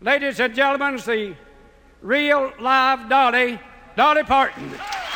Ladies and gentlemen, it's the real live Dolly Parton.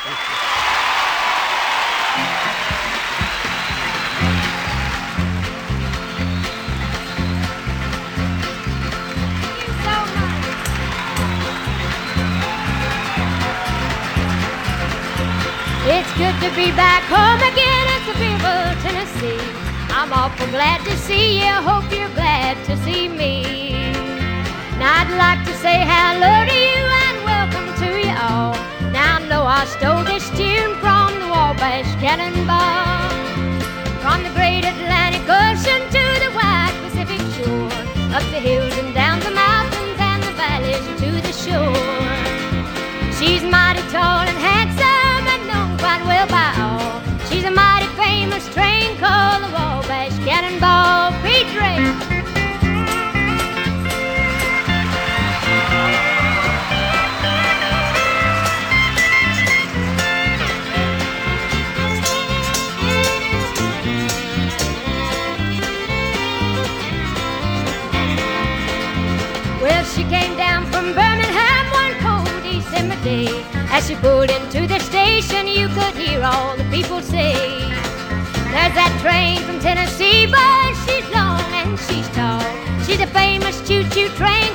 It's good to be back home again at Sevierville, Tennessee. I'm awful glad to see you, hope you're glad to see me. Now I'd like to say hello to you and welcome to you all. Now I know I stole this tune from the Wabash Cannonball. From the great Atlantic Ocean to the wide Pacific shore, up the hills and down the mountains and the valleys to the shore. She's mighty tall and handsome and known quite well by all. She's a mighty famous train called the Wabash Cannonball Freight Train. Well, she came down from Birmingham one cold December day. As she pulled into the station, you could hear all the people say, there's that train from Tennessee, but she's long and she's tall. She's a famous choo-choo train